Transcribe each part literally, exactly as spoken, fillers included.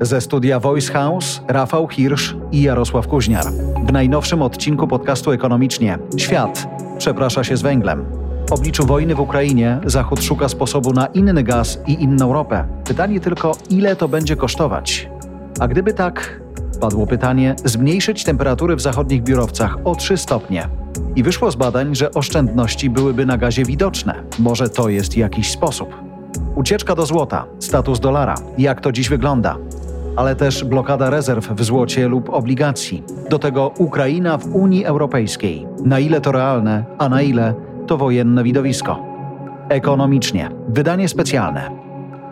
Ze studia Voice House Rafał Hirsch i Jarosław Kuźniar. W najnowszym odcinku podcastu Ekonomicznie. Świat przeprasza się z węglem. W obliczu wojny w Ukrainie Zachód szuka sposobu na inny gaz i inną ropę. Pytanie tylko, ile to będzie kosztować? A gdyby tak, padło pytanie, zmniejszyć temperatury w zachodnich biurowcach o trzy stopnie. I wyszło z badań, że oszczędności byłyby na gazie widoczne. Może to jest jakiś sposób. Ucieczka do złota, status dolara, jak to dziś wygląda. Ale też blokada rezerw w złocie lub obligacji. Do tego Ukraina w Unii Europejskiej. Na ile to realne, a na ile to wojenne widowisko. Ekonomicznie. Wydanie specjalne.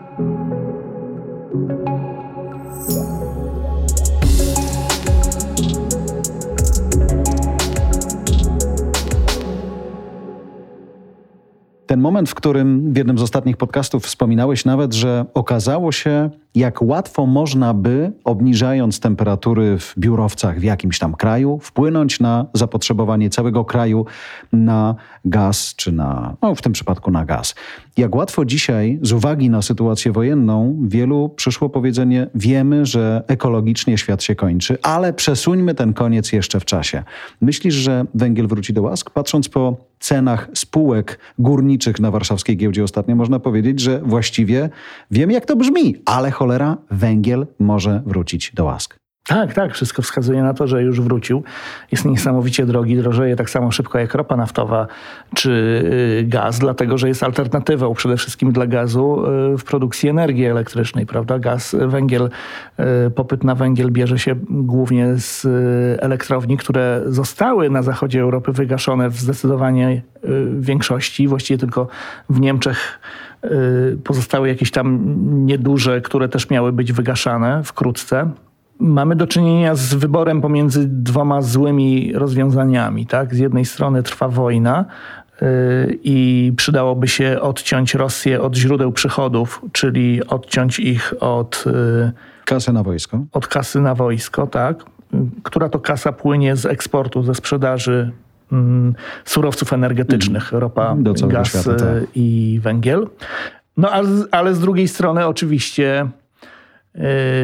Ten moment, w którym w jednym z ostatnich podcastów wspominałeś nawet, że okazało się, jak łatwo można by, obniżając temperatury w biurowcach w jakimś tam kraju, wpłynąć na zapotrzebowanie całego kraju na gaz, czy na, no w tym przypadku na gaz. Jak łatwo dzisiaj, z uwagi na sytuację wojenną, wielu przyszło powiedzenie, wiemy, że ekologicznie świat się kończy, ale przesuńmy ten koniec jeszcze w czasie. Myślisz, że węgiel wróci do łask? Patrząc po cenach spółek górniczych na warszawskiej giełdzie ostatnio, można powiedzieć, że właściwie wiemy, jak to brzmi, ale cholera, węgiel może wrócić do łask. Tak, tak. Wszystko wskazuje na to, że już wrócił. Jest niesamowicie drogi, drożeje tak samo szybko jak ropa naftowa czy gaz, dlatego że jest alternatywą przede wszystkim dla gazu w produkcji energii elektrycznej, prawda? Gaz, węgiel, popyt na węgiel bierze się głównie z elektrowni, które zostały na zachodzie Europy wygaszone w zdecydowanie większości, właściwie tylko w Niemczech pozostały jakieś tam nieduże, które też miały być wygaszane wkrótce. Mamy do czynienia z wyborem pomiędzy dwoma złymi rozwiązaniami. Tak? Z jednej strony trwa wojna yy, i przydałoby się odciąć Rosję od źródeł przychodów, czyli odciąć ich od... Yy, kasy na wojsko. Od kasy na wojsko, tak. Która to kasa płynie z eksportu, ze sprzedaży yy, surowców energetycznych, mm. ropa, gaz świata, tak. i węgiel. No ale, ale z drugiej strony oczywiście... Yy,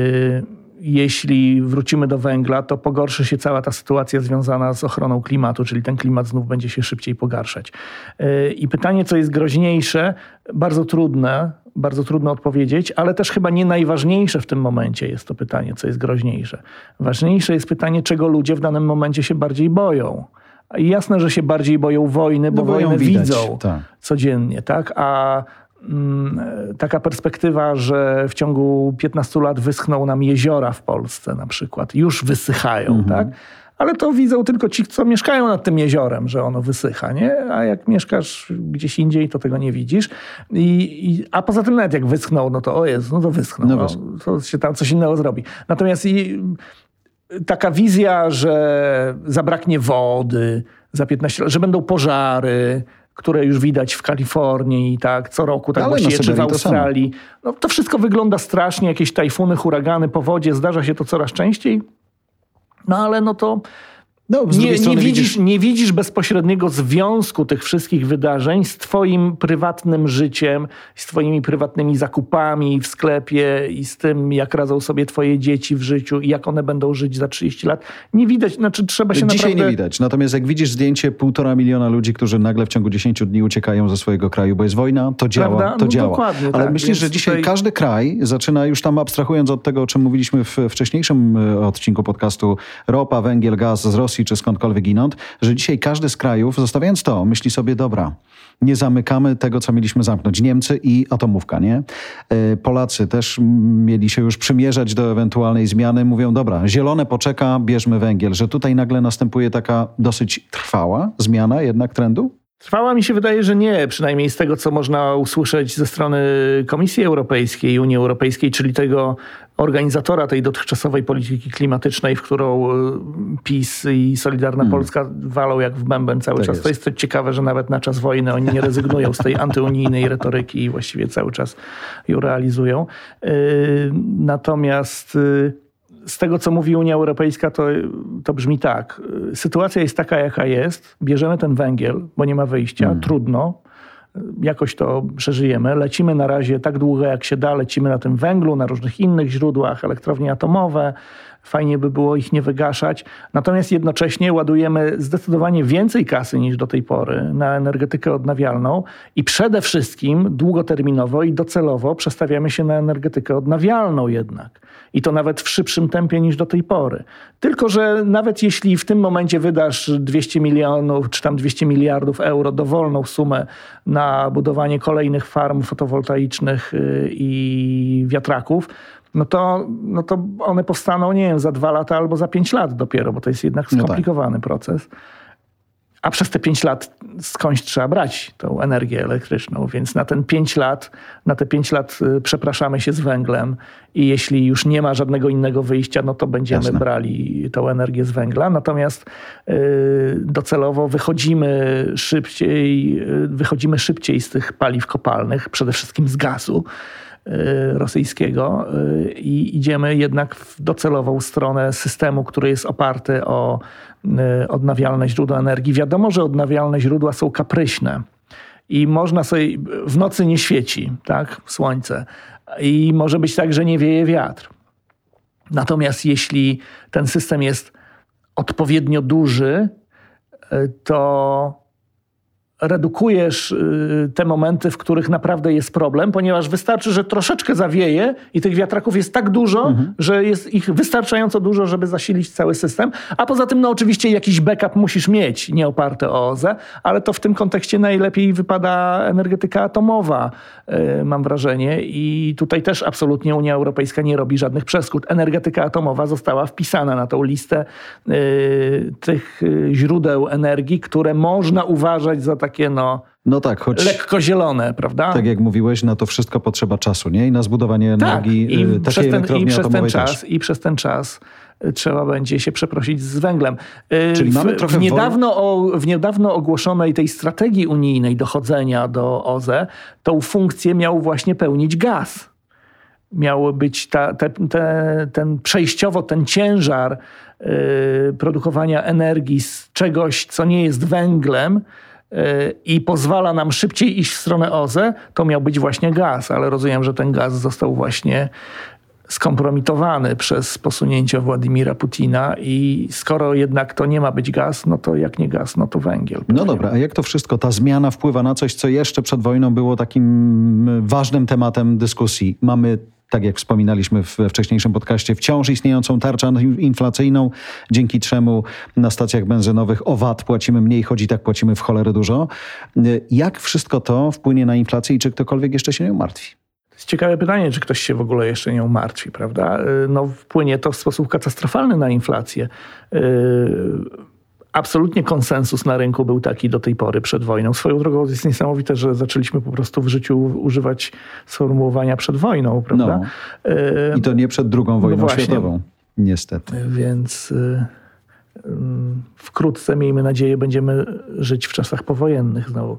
Jeśli wrócimy do węgla, to pogorszy się cała ta sytuacja związana z ochroną klimatu, czyli ten klimat znów będzie się szybciej pogarszać. I pytanie, co jest groźniejsze, bardzo trudne, bardzo trudno odpowiedzieć, ale też chyba nie najważniejsze w tym momencie jest to pytanie, co jest groźniejsze. Ważniejsze jest pytanie, czego ludzie w danym momencie się bardziej boją. I jasne, że się bardziej boją wojny, bo no wojnę widać, widzą tak. codziennie, tak? A taka perspektywa, że w ciągu piętnastu lat wyschną nam jeziora w Polsce na przykład, już wysychają, mhm. tak? Ale to widzą tylko ci, co mieszkają nad tym jeziorem, że ono wysycha, nie? A jak mieszkasz gdzieś indziej, to tego nie widzisz. I, i, a poza tym nawet jak wyschną, no to o Jezu, no to wyschną. No, no, to się tam coś innego zrobi. Natomiast i, taka wizja, że zabraknie wody za piętnaście lat, że będą pożary, które już widać w Kalifornii, tak, co roku, tak właściwie, czy w Australii. To, no, to wszystko wygląda strasznie, jakieś tajfuny, huragany, powodzie, zdarza się to coraz częściej. No ale no to no, nie, nie, widzisz, widzisz... nie widzisz bezpośredniego związku tych wszystkich wydarzeń z twoim prywatnym życiem, z twoimi prywatnymi zakupami w sklepie i z tym, jak radzą sobie twoje dzieci w życiu i jak one będą żyć za trzydzieści lat. Nie widać, znaczy trzeba się Dzisiaj naprawdę... nie widać. Natomiast jak widzisz zdjęcie półtora miliona ludzi, którzy nagle w ciągu dziesięciu dni uciekają ze swojego kraju, bo jest wojna, to działa, Prawda? to no działa. Dokładnie, Ale tak. myślisz, Więc że dzisiaj tutaj... każdy kraj zaczyna już tam abstrahując od tego, o czym mówiliśmy w wcześniejszym odcinku podcastu, ropa, węgiel, gaz z Rosji czy skądkolwiek inąd, że dzisiaj każdy z krajów, zostawiając to, myśli sobie, dobra, nie zamykamy tego, co mieliśmy zamknąć. Niemcy i atomówka, nie? Polacy też mieli się już przymierzać do ewentualnej zmiany. Mówią, dobra, zielone poczeka, bierzmy węgiel. Że tutaj nagle następuje taka dosyć trwała zmiana jednak trendu? Trwała mi się wydaje, że nie, przynajmniej z tego, co można usłyszeć ze strony Komisji Europejskiej, Unii Europejskiej, czyli tego organizatora tej dotychczasowej polityki klimatycznej, w którą PiS i Solidarna hmm. Polska walą jak w bęben cały tak czas. Jest. To jest to ciekawe, że nawet na czas wojny oni nie rezygnują z tej antyunijnej retoryki i właściwie cały czas ją realizują. Yy, natomiast... Yy, Z tego, co mówi Unia Europejska, to, to brzmi tak. Sytuacja jest taka, jaka jest. Bierzemy ten węgiel, bo nie ma wyjścia. Mm. Trudno. jakoś to przeżyjemy. Lecimy na razie tak długo jak się da, lecimy na tym węglu, na różnych innych źródłach, elektrownie atomowe. Fajnie by było ich nie wygaszać. Natomiast jednocześnie ładujemy zdecydowanie więcej kasy niż do tej pory na energetykę odnawialną i przede wszystkim długoterminowo i docelowo przestawiamy się na energetykę odnawialną jednak. I to nawet w szybszym tempie niż do tej pory. Tylko że nawet jeśli w tym momencie wydasz dwieście milionów czy tam dwieście miliardów euro, dowolną sumę na budowanie kolejnych farm fotowoltaicznych i wiatraków, no to, no to one powstaną, nie wiem, za dwa lata albo za pięć lat dopiero, bo to jest jednak skomplikowany no tak. proces. A przez te pięć lat skądś trzeba brać tą energię elektryczną, więc na ten pięć lat, na te pięć lat przepraszamy się z węglem i jeśli już nie ma żadnego innego wyjścia, no to będziemy Jasne. brali tą energię z węgla. Natomiast yy, docelowo wychodzimy szybciej, yy, wychodzimy szybciej z tych paliw kopalnych, przede wszystkim z gazu rosyjskiego i idziemy jednak w docelową stronę systemu, który jest oparty o odnawialne źródła energii. Wiadomo, że odnawialne źródła są kapryśne i można sobie, w nocy nie świeci, tak, słońce i może być tak, że nie wieje wiatr. Natomiast jeśli ten system jest odpowiednio duży, to redukujesz te momenty, w których naprawdę jest problem, ponieważ wystarczy, że troszeczkę zawieje i tych wiatraków jest tak dużo, mhm. że jest ich wystarczająco dużo, żeby zasilić cały system. A poza tym, no oczywiście jakiś backup musisz mieć, nie oparte o O Z E, ale to w tym kontekście najlepiej wypada energetyka atomowa, yy, mam wrażenie. I tutaj też absolutnie Unia Europejska nie robi żadnych przeszkód. Energetyka atomowa została wpisana na tą listę yy, tych yy, źródeł energii, które można uważać za takie takie no, no tak, choć lekko zielone, prawda? Tak jak mówiłeś, na to wszystko potrzeba czasu, nie? I na zbudowanie tak, energii i takiej przez ten, elektrowni i przez ten atomowej czas, też. I przez ten czas trzeba będzie się przeprosić z węglem. Czyli w, mamy trochę w, niedawno o, w niedawno ogłoszonej tej strategii unijnej dochodzenia do O Z E tą funkcję miał właśnie pełnić gaz. Miało być ta, te, te, ten przejściowo ten ciężar yy, produkowania energii z czegoś, co nie jest węglem, i pozwala nam szybciej iść w stronę O Z E, to miał być właśnie gaz, ale rozumiem, że ten gaz został właśnie skompromitowany przez posunięcie Władimira Putina i skoro jednak to nie ma być gaz, no to jak nie gaz, no to węgiel. No dobra, a jak to wszystko, ta zmiana wpływa na coś, co jeszcze przed wojną było takim ważnym tematem dyskusji? Mamy, tak jak wspominaliśmy we wcześniejszym podcaście, wciąż istniejącą tarczę inflacyjną, dzięki czemu na stacjach benzynowych o V A T płacimy mniej, choć i tak płacimy w cholerę dużo. Jak wszystko to wpłynie na inflację i czy ktokolwiek jeszcze się nią martwi? To jest ciekawe pytanie, czy ktoś się w ogóle jeszcze nią martwi, prawda? No, wpłynie to w sposób katastrofalny na inflację. Yy... Absolutnie konsensus na rynku był taki do tej pory przed wojną. Swoją drogą jest niesamowite, że zaczęliśmy po prostu w życiu używać sformułowania przed wojną, prawda? No. I to nie przed drugą wojną no właśnie, światową, niestety. Więc wkrótce, miejmy nadzieję, będziemy żyć w czasach powojennych znowu.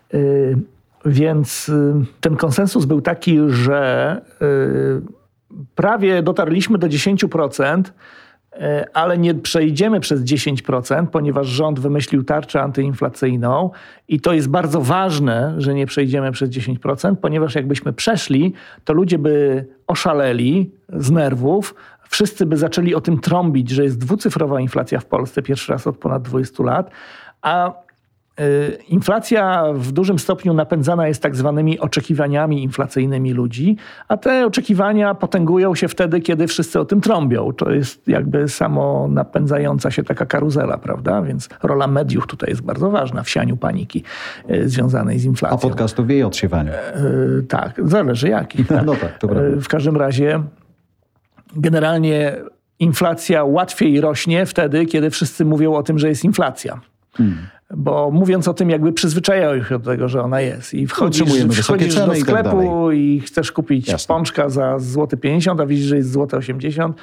Więc ten konsensus był taki, że prawie dotarliśmy do dziesięć procent, ale nie przejdziemy przez dziesięć procent, ponieważ rząd wymyślił tarczę antyinflacyjną i to jest bardzo ważne, że nie przejdziemy przez dziesięć procent, ponieważ jakbyśmy przeszli, to ludzie by oszaleli z nerwów, wszyscy by zaczęli o tym trąbić, że jest dwucyfrowa inflacja w Polsce pierwszy raz od ponad dwudziestu lat, a inflacja w dużym stopniu napędzana jest tak zwanymi oczekiwaniami inflacyjnymi ludzi, a te oczekiwania potęgują się wtedy, kiedy wszyscy o tym trąbią. To jest jakby samo napędzająca się taka karuzela, prawda? Więc rola mediów tutaj jest bardzo ważna w sianiu paniki związanej z inflacją. A podcastów w jej odsiewaniu. Yy, tak, zależy jaki. Tak. No tak, to prawda. Yy, w każdym razie generalnie inflacja łatwiej rośnie wtedy, kiedy wszyscy mówią o tym, że jest inflacja. Hmm. Bo mówiąc o tym, jakby przyzwyczajają ich do tego, że ona jest. I wchodzisz, wchodzisz do sklepu i, tak i chcesz kupić Jasne. pączka za złoty pięćdziesiąt, a widzisz, że jest złote osiemdziesiąt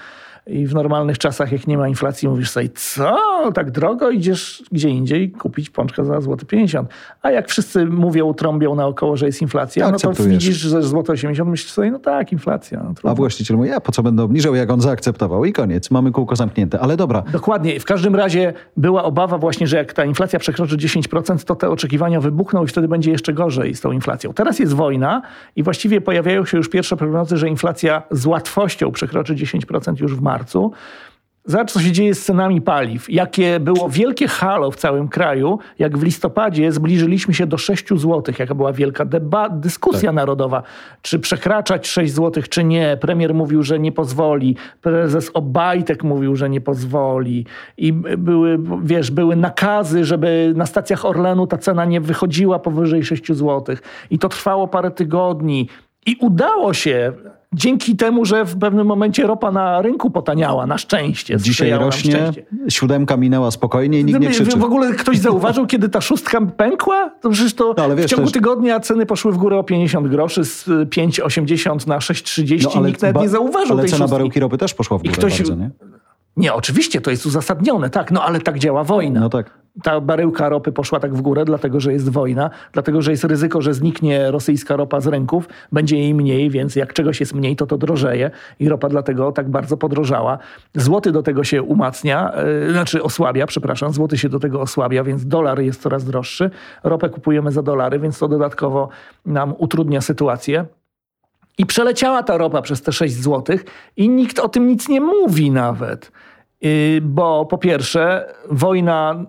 i w normalnych czasach, jak nie ma inflacji, mówisz sobie, co? Tak drogo? Idziesz gdzie indziej kupić pączka za złoty pięćdziesiąt. A jak wszyscy mówią, trąbią naokoło, że jest inflacja, no to widzisz, że złoty osiemdziesiąt, myślisz sobie, no tak, inflacja. No a właściciel mówi, ja po co będę obniżał, jak on zaakceptował i koniec. Mamy kółko zamknięte, ale dobra. Dokładnie. W każdym razie była obawa właśnie, że jak ta inflacja przekroczy dziesięć procent, to te oczekiwania wybuchną i wtedy będzie jeszcze gorzej z tą inflacją. Teraz jest wojna i właściwie pojawiają się już pierwsze prognozy, że inflacja z łatwością przekroczy dziesięć procent już w marcu. Zobacz, co się dzieje z cenami paliw. Jakie było wielkie halo w całym kraju, jak w listopadzie zbliżyliśmy się do sześć złotych, jaka była wielka deba- dyskusja tak. narodowa, czy przekraczać sześć złotych, czy nie. Premier mówił, że nie pozwoli. Prezes Obajtek mówił, że nie pozwoli. I były, wiesz, były nakazy, żeby na stacjach Orlenu ta cena nie wychodziła powyżej sześć złotych. I to trwało parę tygodni. I udało się... Dzięki temu, że w pewnym momencie ropa na rynku potaniała, na szczęście. Dzisiaj rośnie, szczęście. Siódemka minęła spokojnie i nikt nie krzyczy. W ogóle ktoś zauważył, kiedy ta szóstka pękła? To przecież to no, wiesz, w ciągu też... tygodnia ceny poszły w górę o pięćdziesiąt groszy, z pięć osiemdziesiąt na sześć trzydzieści. No, nikt nawet ba- nie zauważył ale tej cena szóstki. baryłki ropy też poszła w górę ktoś... bardzo, nie? Nie, oczywiście, to jest uzasadnione, tak, no ale tak działa wojna. No tak. Ta baryłka ropy poszła tak w górę, dlatego że jest wojna, dlatego że jest ryzyko, że zniknie rosyjska ropa z rynków, będzie jej mniej, więc jak czegoś jest mniej, to to drożeje i ropa dlatego tak bardzo podrożała. Złoty do tego się umacnia, yy, znaczy osłabia, przepraszam, złoty się do tego osłabia, więc dolar jest coraz droższy. Ropę kupujemy za dolary, więc to dodatkowo nam utrudnia sytuację. I przeleciała ta ropa przez te sześć złotych i nikt o tym nic nie mówi nawet. Yy, bo po pierwsze wojna,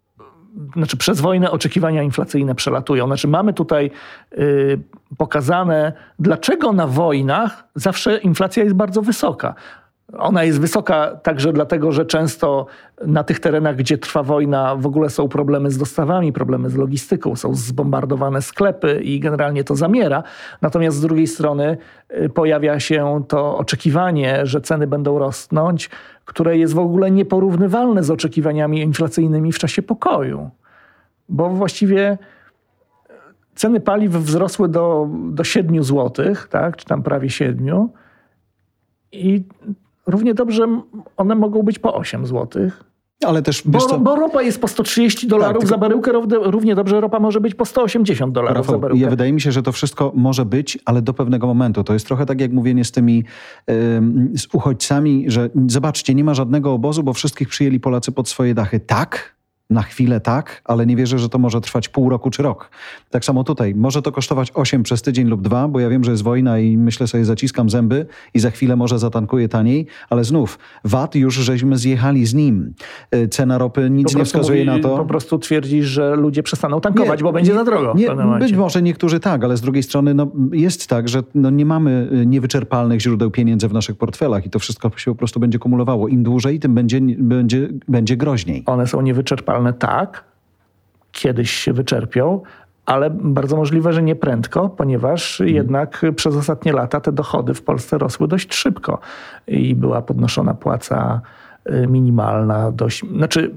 znaczy przez wojnę oczekiwania inflacyjne przelatują. Znaczy mamy tutaj yy, pokazane, dlaczego na wojnach zawsze inflacja jest bardzo wysoka. Ona jest wysoka także dlatego, że często na tych terenach, gdzie trwa wojna, w ogóle są problemy z dostawami, problemy z logistyką, są zbombardowane sklepy i generalnie to zamiera. Natomiast z drugiej strony pojawia się to oczekiwanie, że ceny będą rosnąć, które jest w ogóle nieporównywalne z oczekiwaniami inflacyjnymi w czasie pokoju. Bo właściwie ceny paliw wzrosły do, do siedmiu złotych, tak? Czy tam prawie siedmiu. I równie dobrze one mogą być po osiem złotych. Ale też, bo, bo ropa jest po sto trzydzieści dolarów tak, za baryłkę, równie dobrze ropa może być po sto osiemdziesiąt dolarów Rafał, za baryłkę. Ja wydaje mi się, że to wszystko może być, ale do pewnego momentu. To jest trochę tak jak mówienie z tymi yy, z uchodźcami, że zobaczcie, nie ma żadnego obozu, bo wszystkich przyjęli Polacy pod swoje dachy. Tak? Na chwilę tak, ale nie wierzę, że to może trwać pół roku czy rok. Tak samo tutaj. Może to kosztować osiem przez tydzień lub dwa, bo ja wiem, że jest wojna i myślę sobie, zaciskam zęby i za chwilę może zatankuję taniej, ale znów V A T już żeśmy zjechali z nim. Cena ropy nic nie wskazuje mówi, na to. Po prostu twierdzi, że ludzie przestaną tankować, nie, bo będzie nie, za drogo. Nie, być może niektórzy tak, ale z drugiej strony no, jest tak, że no, nie mamy niewyczerpalnych źródeł pieniędzy w naszych portfelach i to wszystko się po prostu będzie kumulowało. Im dłużej, tym będzie, będzie, będzie groźniej. One są niewyczerpalne. Tak, kiedyś się wyczerpią, ale bardzo możliwe, że nie prędko, ponieważ hmm. jednak przez ostatnie lata te dochody w Polsce rosły dość szybko i była podnoszona płaca minimalna dość... Znaczy,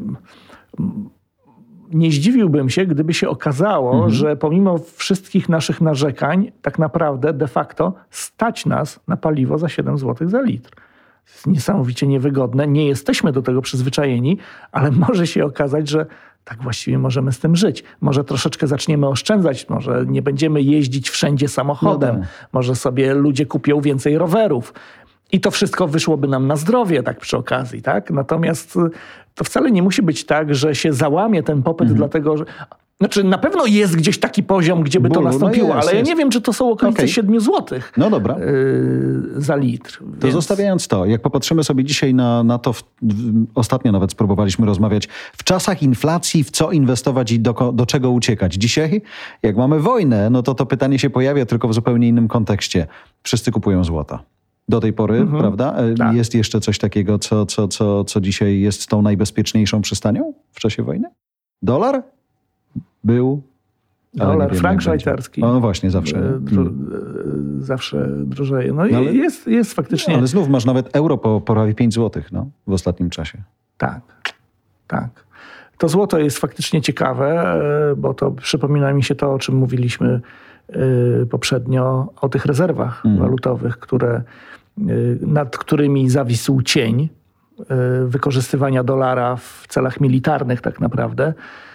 nie zdziwiłbym się, gdyby się okazało, hmm. że pomimo wszystkich naszych narzekań tak naprawdę de facto stać nas na paliwo za siedem złotych za litr. Jest niesamowicie niewygodne. Nie jesteśmy do tego przyzwyczajeni, ale może się okazać, że tak właściwie możemy z tym żyć. Może troszeczkę zaczniemy oszczędzać, może nie będziemy jeździć wszędzie samochodem, no tak. Może sobie ludzie kupią więcej rowerów. I to wszystko wyszłoby nam na zdrowie, tak przy okazji, tak? Natomiast to wcale nie musi być tak, że się załamie ten popyt, mhm. dlatego że... Znaczy na pewno jest gdzieś taki poziom, gdzie by Bólu, to nastąpiło, no jest, ale ja jest. nie wiem, czy to są okolice okay. siedmiu złotych no dobra. Yy, za litr. To więc... zostawiając to, jak popatrzymy sobie dzisiaj na, na to, w, w, ostatnio nawet spróbowaliśmy rozmawiać, w czasach inflacji w co inwestować i do, do czego uciekać. Dzisiaj, jak mamy wojnę, no to to pytanie się pojawia tylko w zupełnie innym kontekście. Wszyscy kupują złota. Do tej pory, mhm. prawda? Tak. Jest jeszcze coś takiego, co, co, co, co dzisiaj jest tą najbezpieczniejszą przystanią w czasie wojny? Dolar? Był... Dolar, frank szwajcarski. No właśnie, zawsze. Dro, hmm. Zawsze drożeje. No, no ale, jest, jest faktycznie... No, ale znów masz nawet euro po prawie pięć złotych no, w ostatnim czasie. Tak, tak. To złoto jest faktycznie ciekawe, bo to przypomina mi się to, o czym mówiliśmy poprzednio, o tych rezerwach hmm. walutowych, które nad którymi zawisł cień wykorzystywania dolara w celach militarnych tak naprawdę.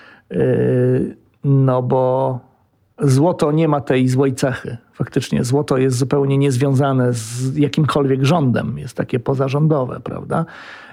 No bo złoto nie ma tej złej cechy. Faktycznie złoto jest zupełnie niezwiązane z jakimkolwiek rządem. Jest takie pozarządowe, prawda?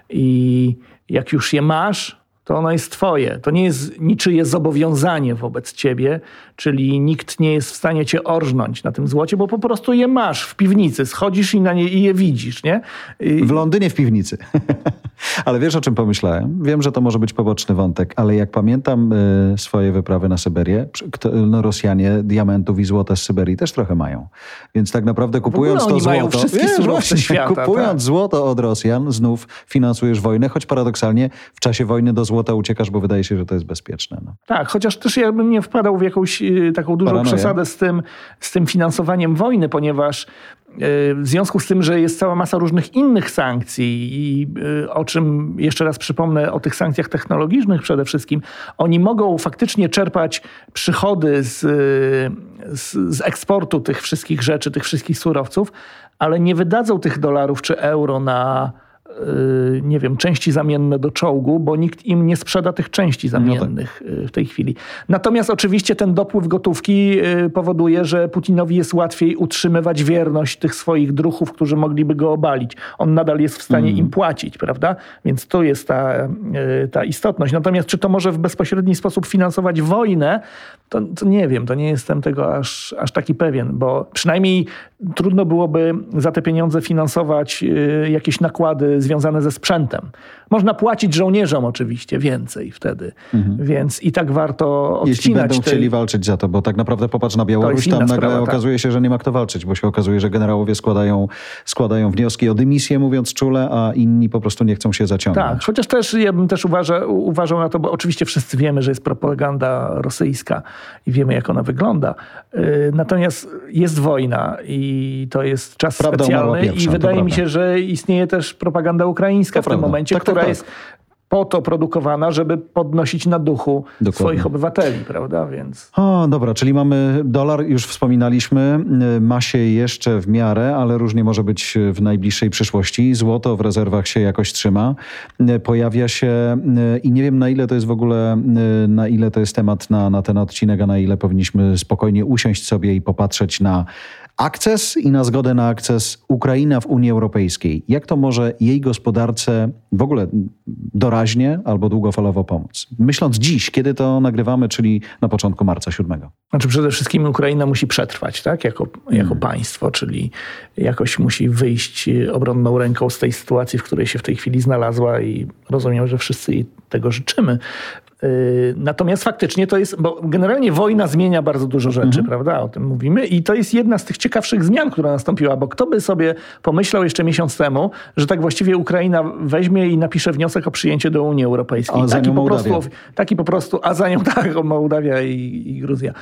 I jak już je masz, to ono jest twoje. To nie jest niczyje zobowiązanie wobec ciebie, czyli nikt nie jest w stanie cię orżnąć na tym złocie, bo po prostu je masz w piwnicy. Schodzisz i na nie i je widzisz, nie? I... W Londynie w piwnicy. Ale wiesz, o czym pomyślałem? Wiem, że to może być poboczny wątek, ale jak pamiętam y, swoje wyprawy na Syberię, no Rosjanie diamentów i złota z Syberii też trochę mają. Więc tak naprawdę kupując to mają złoto... wszystkie wiesz, surowce świata, kupując tak. złoto od Rosjan, znów finansujesz wojnę, choć paradoksalnie w czasie wojny do złota uciekasz, bo wydaje się, że to jest bezpieczne. No. Tak, chociaż też ja bym nie wpadał w jakąś y, taką dużą Paranoję. przesadę z tym, z tym finansowaniem wojny, ponieważ w związku z tym, że jest cała masa różnych innych sankcji i o czym jeszcze raz przypomnę, o tych sankcjach technologicznych przede wszystkim, oni mogą faktycznie czerpać przychody z, z, z eksportu tych wszystkich rzeczy, tych wszystkich surowców, ale nie wydadzą tych dolarów czy euro na nie wiem, części zamienne do czołgu, bo nikt im nie sprzeda tych części zamiennych no tak. w tej chwili. Natomiast oczywiście ten dopływ gotówki powoduje, że Putinowi jest łatwiej utrzymywać wierność tych swoich druhów, którzy mogliby go obalić. On nadal jest w stanie mm. im płacić, prawda? Więc to jest ta, ta istotność. Natomiast czy to może w bezpośredni sposób finansować wojnę, to, to nie wiem, to nie jestem tego aż, aż taki pewien, bo przynajmniej trudno byłoby za te pieniądze finansować jakieś nakłady związane ze sprzętem. Można płacić żołnierzom oczywiście więcej wtedy, mhm. więc i tak warto odcinać. Jeśli będą tej... chcieli walczyć za to, bo tak naprawdę popatrz na Białoruś, tam nagle sprawa, okazuje się, że nie ma kto walczyć, bo się okazuje, że generałowie składają, składają wnioski o dymisję, mówiąc czule, a inni po prostu nie chcą się zaciągnąć. Tak, chociaż też ja bym też uważa, uważał na to, bo oczywiście wszyscy wiemy, że jest propaganda rosyjska i wiemy, jak ona wygląda. Natomiast jest wojna i to jest czas Prawda specjalny pierwsza, i wydaje prawda. mi się, że istnieje też propaganda ukraińska to w prawda. tym momencie, tak, która tak, tak. jest po to produkowana, żeby podnosić na duchu Dokładnie. swoich obywateli, prawda? Więc... O, dobra, czyli mamy dolar, już wspominaliśmy, ma się jeszcze w miarę, ale różnie może być w najbliższej przyszłości. Złoto w rezerwach się jakoś trzyma. Pojawia się i nie wiem, na ile to jest w ogóle, na ile to jest temat na, na ten odcinek, a na ile powinniśmy spokojnie usiąść sobie i popatrzeć na akces i na zgodę na akces Ukraina w Unii Europejskiej. Jak to może jej gospodarce w ogóle doraźnie albo długofalowo pomóc? Myśląc dziś, kiedy to nagrywamy, czyli na początku marca siódmego. Znaczy przede wszystkim Ukraina musi przetrwać, tak? Jako, jako hmm. państwo, czyli jakoś musi wyjść obronną ręką z tej sytuacji, w której się w tej chwili znalazła i rozumiem, że wszyscy jej tego życzymy. Natomiast faktycznie to jest, bo generalnie wojna zmienia bardzo dużo rzeczy, mhm. prawda? O tym mówimy i to jest jedna z tych ciekawszych zmian, która nastąpiła, bo kto by sobie pomyślał jeszcze miesiąc temu, że tak właściwie Ukraina weźmie i napisze wniosek o przyjęcie do Unii Europejskiej. A za nią taki, po prostu, taki po prostu, a za nią tak, o Mołdawia i, i Gruzja.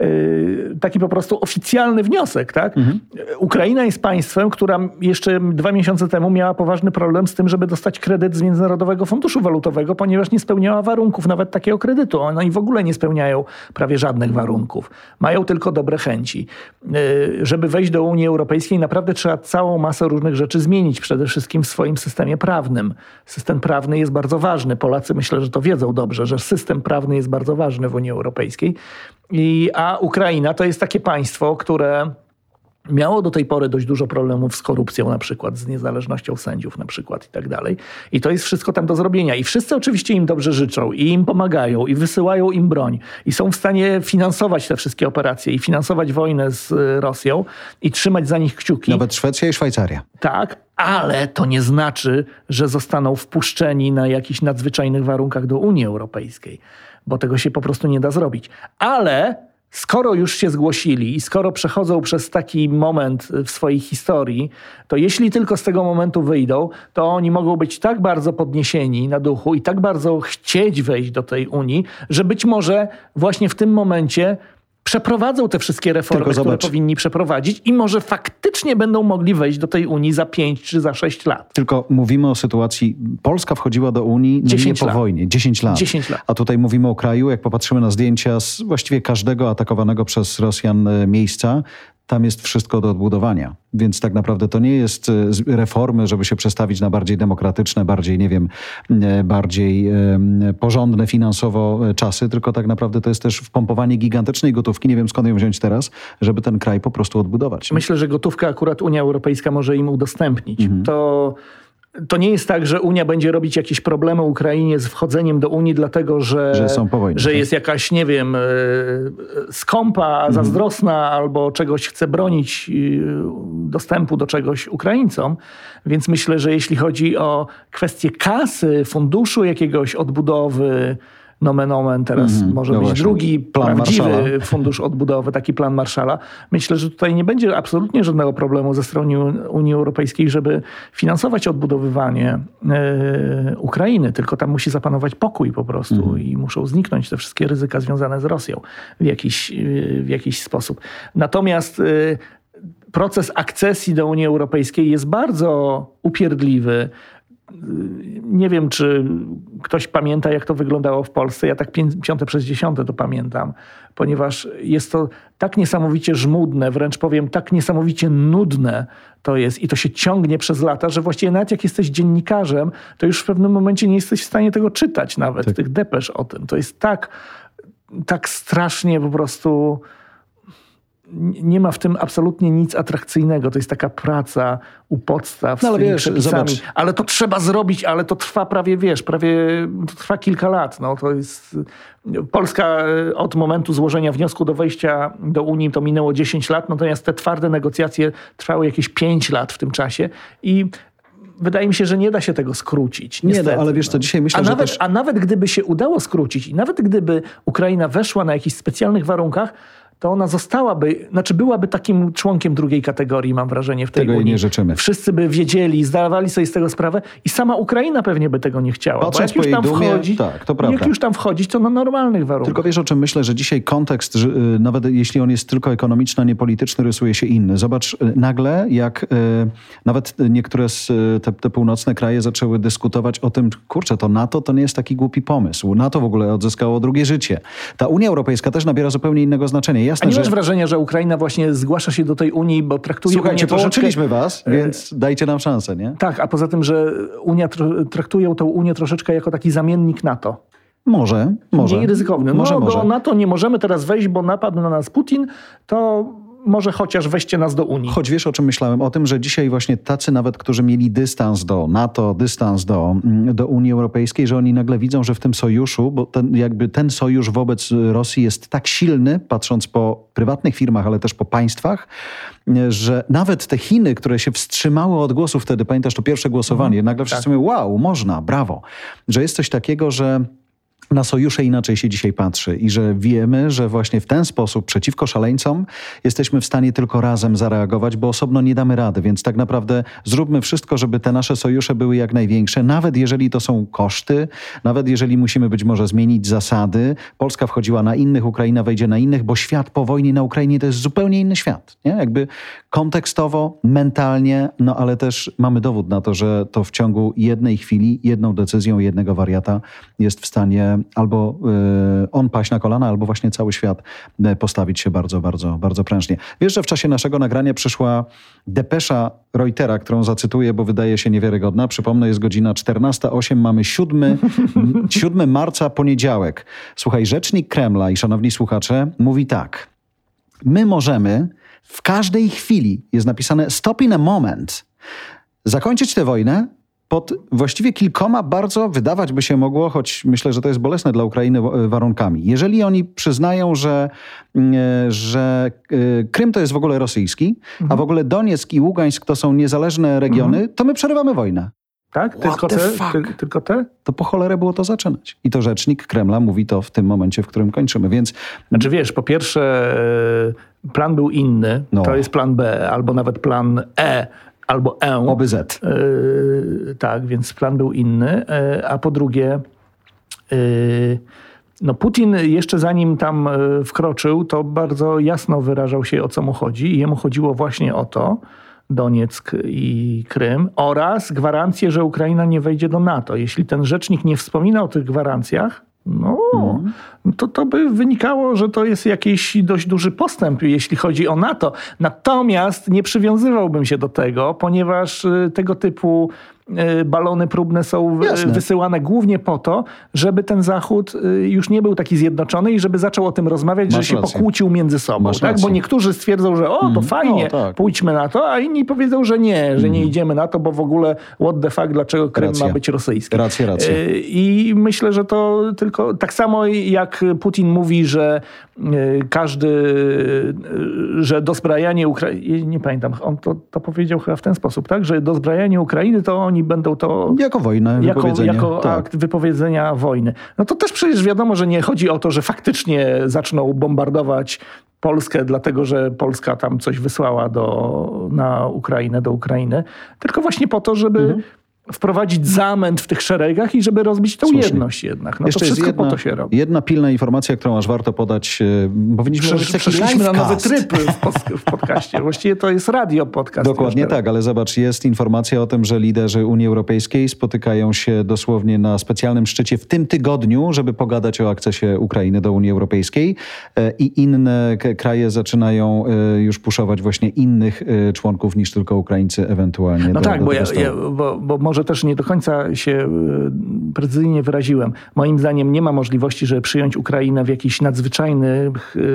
Yy, taki po prostu oficjalny wniosek, tak? Mhm. Ukraina jest państwem, która jeszcze dwa miesiące temu miała poważny problem z tym, żeby dostać kredyt z Międzynarodowego Funduszu Walutowego, ponieważ nie spełniała warunków nawet takiego kredytu. One w ogóle nie spełniają prawie żadnych warunków. Mają tylko dobre chęci. Żeby wejść do Unii Europejskiej, naprawdę trzeba całą masę różnych rzeczy zmienić. Przede wszystkim w swoim systemie prawnym. System prawny jest bardzo ważny. Polacy myślę, że to wiedzą dobrze, że system prawny jest bardzo ważny w Unii Europejskiej. I, a Ukraina to jest takie państwo, które miało do tej pory dość dużo problemów z korupcją na przykład, z niezależnością sędziów na przykład i tak dalej. I to jest wszystko tam do zrobienia. I wszyscy oczywiście im dobrze życzą i im pomagają i wysyłają im broń i są w stanie finansować te wszystkie operacje i finansować wojnę z Rosją i trzymać za nich kciuki. Nawet Szwecja i Szwajcaria. Tak, ale to nie znaczy, że zostaną wpuszczeni na jakichś nadzwyczajnych warunkach do Unii Europejskiej, bo tego się po prostu nie da zrobić. Ale skoro już się zgłosili i skoro przechodzą przez taki moment w swojej historii, to jeśli tylko z tego momentu wyjdą, to oni mogą być tak bardzo podniesieni na duchu i tak bardzo chcieć wejść do tej Unii, że być może właśnie w tym momencie przeprowadzą te wszystkie reformy, które powinni przeprowadzić i może faktycznie będą mogli wejść do tej Unii za pięć czy za sześć lat. Tylko mówimy o sytuacji, Polska wchodziła do Unii no nie po wojnie, dziesięć lat. dziesięć lat. A tutaj mówimy o kraju, jak popatrzymy na zdjęcia z właściwie każdego atakowanego przez Rosjan miejsca, tam jest wszystko do odbudowania. Więc tak naprawdę to nie jest reformy, żeby się przestawić na bardziej demokratyczne, bardziej, nie wiem, bardziej porządne finansowo czasy, tylko tak naprawdę to jest też wpompowanie gigantycznej gotówki, nie wiem skąd ją wziąć teraz, żeby ten kraj po prostu odbudować. Myślę, że gotówkę akurat Unia Europejska może im udostępnić. Mhm. To... To nie jest tak, że Unia będzie robić jakieś problemy Ukrainie z wchodzeniem do Unii, dlatego że, że, są po wojnie, że tak? jest jakaś, nie wiem, skąpa, mhm. zazdrosna albo czegoś chce bronić dostępu do czegoś Ukraińcom. Więc myślę, że jeśli chodzi o kwestię kasy, funduszu jakiegoś odbudowy, nomen omen, teraz mm, może no być właśnie. drugi plan prawdziwy Marszala. Fundusz odbudowy, taki plan Marszala. Myślę, że tutaj nie będzie absolutnie żadnego problemu ze strony Unii Europejskiej, żeby finansować odbudowywanie e, Ukrainy, tylko tam musi zapanować pokój po prostu mm. i muszą zniknąć te wszystkie ryzyka związane z Rosją w jakiś, w jakiś sposób. Natomiast e, proces akcesji do Unii Europejskiej jest bardzo upierdliwy. Nie wiem, czy ktoś pamięta, jak to wyglądało w Polsce. Ja tak piąte przez dziesiąte to pamiętam, ponieważ jest to tak niesamowicie żmudne, wręcz powiem tak niesamowicie nudne to jest i to się ciągnie przez lata, że właściwie nawet jak jesteś dziennikarzem, to już w pewnym momencie nie jesteś w stanie tego czytać nawet, tak. tych depesz o tym. To jest tak, tak strasznie po prostu... Nie ma w tym absolutnie nic atrakcyjnego. To jest taka praca u podstaw no, z ale tymi wiesz, przepisami. zobacz. Ale to trzeba zrobić, ale to trwa prawie, wiesz, prawie to trwa kilka lat. No, to jest... Polska od momentu złożenia wniosku do wejścia do Unii to minęło dziesięć lat, natomiast te twarde negocjacje trwały jakieś pięć lat w tym czasie i wydaje mi się, że nie da się tego skrócić. Niestety. Nie, no, ale wiesz co, dzisiaj myślę, a że nawet, też... A nawet gdyby się udało skrócić i nawet gdyby Ukraina weszła na jakichś specjalnych warunkach, to ona zostałaby, znaczy byłaby takim członkiem drugiej kategorii, mam wrażenie, w tej tego Unii. Tego jej nie życzymy. Wszyscy by wiedzieli, zdawali sobie z tego sprawę i sama Ukraina pewnie by tego nie chciała. Patrząc bo jak już tam dumie, wchodzić, tak, to prawda. jak już tam wchodzić, to na normalnych warunkach. Tylko wiesz, o czym myślę, że dzisiaj kontekst, że, y, nawet jeśli on jest tylko ekonomiczny, a nie polityczny, rysuje się inny. Zobacz, y, nagle jak y, nawet niektóre z, y, te, te północne kraje zaczęły dyskutować o tym, kurczę, to NATO to nie jest taki głupi pomysł. NATO w ogóle odzyskało drugie życie. Ta Unia Europejska też nabiera zupełnie innego znaczenia. Jasne, a nie że... masz wrażenia, że Ukraina właśnie zgłasza się do tej Unii, bo traktuje Słuchajcie, Unię troszeczkę... połączyliśmy was, więc dajcie nam szansę, nie? Tak, a poza tym, że Unia traktuje tą Unię troszeczkę jako taki zamiennik NATO. Może, może. Mniej ryzykowny. No, może, może. do NATO nie możemy teraz wejść, bo napadł na nas Putin, to może chociaż weźcie nas do Unii. Choć wiesz, o czym myślałem? O tym, że dzisiaj właśnie tacy nawet, którzy mieli dystans do NATO, dystans do, do Unii Europejskiej, że oni nagle widzą, że w tym sojuszu, bo ten, jakby ten sojusz wobec Rosji jest tak silny, patrząc po prywatnych firmach, ale też po państwach, że nawet te Chiny, które się wstrzymały od głosu wtedy, pamiętasz to pierwsze głosowanie, mhm, nagle wszyscy tak. mówią, wow, można, brawo. Że jest coś takiego, że na sojusze inaczej się dzisiaj patrzy i że wiemy, że właśnie w ten sposób przeciwko szaleńcom jesteśmy w stanie tylko razem zareagować, bo osobno nie damy rady, więc tak naprawdę zróbmy wszystko, żeby te nasze sojusze były jak największe, nawet jeżeli to są koszty, nawet jeżeli musimy być może zmienić zasady. Polska wchodziła na innych, Ukraina wejdzie na innych, bo świat po wojnie na Ukrainie to jest zupełnie inny świat. Nie? Jakby kontekstowo, mentalnie, no ale też mamy dowód na to, że to w ciągu jednej chwili, jedną decyzją jednego wariata jest w stanie albo y, on paść na kolana, albo właśnie cały świat postawić się bardzo, bardzo, bardzo prężnie. Wiesz, że w czasie naszego nagrania przyszła depesza Reutera, którą zacytuję, bo wydaje się niewiarygodna. Przypomnę, jest godzina czternasta osiem, mamy siódmego marca, poniedziałek. Słuchaj, rzecznik Kremla i szanowni słuchacze mówi tak. My możemy w każdej chwili, jest napisane stop in a moment, zakończyć tę wojnę pod właściwie kilkoma bardzo, wydawać by się mogło, choć myślę, że to jest bolesne dla Ukrainy, warunkami. Jeżeli oni przyznają, że, że Krym to jest w ogóle rosyjski, mhm. a w ogóle Donieck i Ługańsk to są niezależne regiony, mhm. to my przerywamy wojnę. Tak? Tylko te, ty, tylko te? To po cholerę było to zaczynać. I to rzecznik Kremla mówi to w tym momencie, w którym kończymy, więc... Znaczy wiesz, po pierwsze plan był inny, no. To jest plan B, albo nawet plan E, albo E. Oby Z. Yy, tak, więc plan był inny. Yy, a po drugie, yy, no Putin jeszcze zanim tam wkroczył, to bardzo jasno wyrażał się, o co mu chodzi. I jemu chodziło właśnie o to, Donieck i Krym, oraz gwarancję, że Ukraina nie wejdzie do NATO. Jeśli ten rzecznik nie wspomina o tych gwarancjach, No, Mhm. to, to by wynikało, że to jest jakiś dość duży postęp, jeśli chodzi o NATO. Natomiast nie przywiązywałbym się do tego, ponieważ y, tego typu y, balony próbne są Jasne. wysyłane głównie po to, żeby ten Zachód y, już nie był taki zjednoczony i żeby zaczął o tym rozmawiać, Masz że się rację. pokłócił między sobą. Masz Tak? rację. Bo niektórzy stwierdzą, że o, to Mhm. fajnie, O, tak. pójdźmy na to, a inni powiedzą, że nie, że nie idziemy na to, bo w ogóle what the fuck, dlaczego Krym Racja. ma być rosyjski. Racja, racja. Y, I myślę, że to tylko tak samo jak Putin mówi, że y, każdy, y, że dozbrajanie Ukrainy, nie pamiętam, on to, to powiedział chyba w ten sposób, tak, że dozbrajanie Ukrainy to oni będą to Jako wojnę, jako, wypowiedzenie. jako tak. akt wypowiedzenia wojny. No to też przecież wiadomo, że nie chodzi o to, że faktycznie zaczną bombardować Polskę, dlatego że Polska tam coś wysłała do, na Ukrainę, do Ukrainy, tylko właśnie po to, żeby Mhm. wprowadzić zamęt w tych szeregach i żeby rozbić tą Słusznie. jedność jednak. No Jeszcze to jest wszystko jedna, po to się robi. jedna pilna informacja, którą aż warto podać. e, Powinniśmy robić taki Przeszliśmy na nowy livecast. tryb w, pod, w podcaście. Właściwie to jest radio podcast. Dokładnie już teraz. tak, ale zobacz, jest informacja o tym, że liderzy Unii Europejskiej spotykają się dosłownie na specjalnym szczycie w tym tygodniu, żeby pogadać o akcesie Ukrainy do Unii Europejskiej e, i inne k- kraje zaczynają e, już puszować właśnie innych e, członków niż tylko Ukraińcy ewentualnie. No do, tak, do bo, tego ja, stołu. ja, bo, bo może też nie do końca się y, precyzyjnie wyraziłem. Moim zdaniem nie ma możliwości, żeby przyjąć Ukrainę w jakiś nadzwyczajny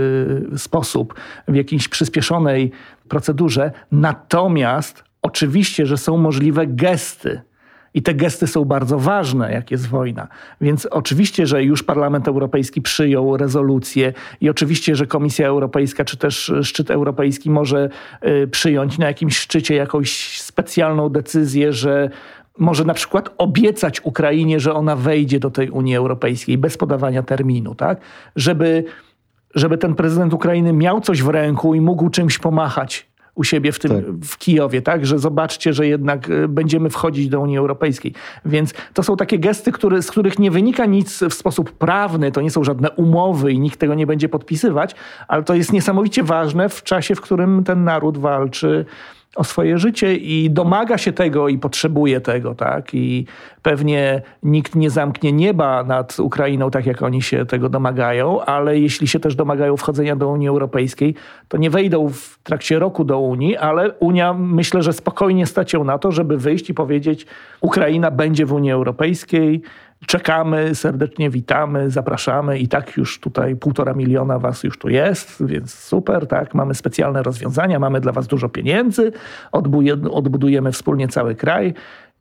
y, sposób, w jakiejś przyspieszonej procedurze. Natomiast oczywiście, że są możliwe gesty. I te gesty są bardzo ważne, jak jest wojna. Więc oczywiście, że już Parlament Europejski przyjął rezolucję i oczywiście, że Komisja Europejska czy też szczyt europejski może y, przyjąć na jakimś szczycie jakąś specjalną decyzję, że może na przykład obiecać Ukrainie, że ona wejdzie do tej Unii Europejskiej bez podawania terminu, tak? Żeby, żeby ten prezydent Ukrainy miał coś w ręku i mógł czymś pomachać u siebie w tym, Tak. w Kijowie, tak? Że zobaczcie, że jednak y, będziemy wchodzić do Unii Europejskiej. Więc to są takie gesty, które, z których nie wynika nic w sposób prawny, to nie są żadne umowy i nikt tego nie będzie podpisywać, ale to jest niesamowicie ważne w czasie, w którym ten naród walczy o swoje życie i domaga się tego i potrzebuje tego, tak? I pewnie nikt nie zamknie nieba nad Ukrainą, tak jak oni się tego domagają, ale jeśli się też domagają wchodzenia do Unii Europejskiej, to nie wejdą w trakcie roku do Unii, ale Unia, myślę, że spokojnie stać ją na to, żeby wyjść i powiedzieć, Ukraina będzie w Unii Europejskiej, czekamy, serdecznie witamy, zapraszamy i tak już tutaj półtora miliona was już tu jest, więc super, tak, mamy specjalne rozwiązania, mamy dla was dużo pieniędzy, odbuje- odbudujemy wspólnie cały kraj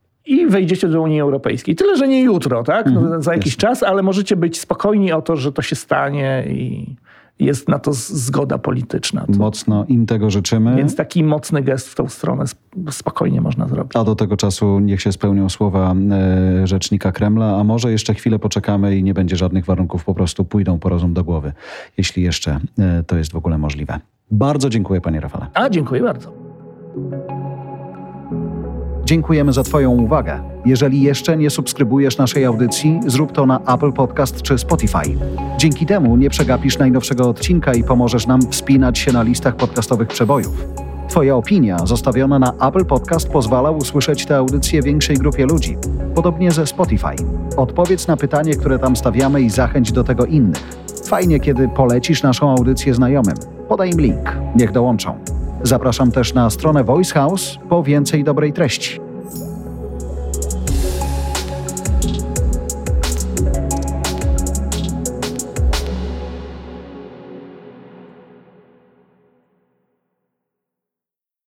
i wejdziecie do Unii Europejskiej. Tyle, że nie jutro, tak, no, Mhm, za jakiś jasne. czas, ale możecie być spokojni o to, że to się stanie i jest na to z- zgoda polityczna. To, Mocno im tego życzymy. więc taki mocny gest w tą stronę sp- spokojnie można zrobić. A do tego czasu niech się spełnią słowa e, rzecznika Kremla, a może jeszcze chwilę poczekamy i nie będzie żadnych warunków, po prostu pójdą po rozum do głowy, jeśli jeszcze e, to jest w ogóle możliwe. Bardzo dziękuję, panie Rafale. A, dziękuję bardzo. Dziękujemy za twoją uwagę. Jeżeli jeszcze nie subskrybujesz naszej audycji, zrób to na Apple Podcast czy Spotify. Dzięki temu nie przegapisz najnowszego odcinka i pomożesz nam wspinać się na listach podcastowych przebojów. Twoja opinia zostawiona na Apple Podcast pozwala usłyszeć tę audycję większej grupie ludzi. Podobnie ze Spotify. Odpowiedz na pytanie, które tam stawiamy i zachęć do tego innych. Fajnie, kiedy polecisz naszą audycję znajomym. Podaj im link, niech dołączą. Zapraszam też na stronę Voice House po więcej dobrej treści.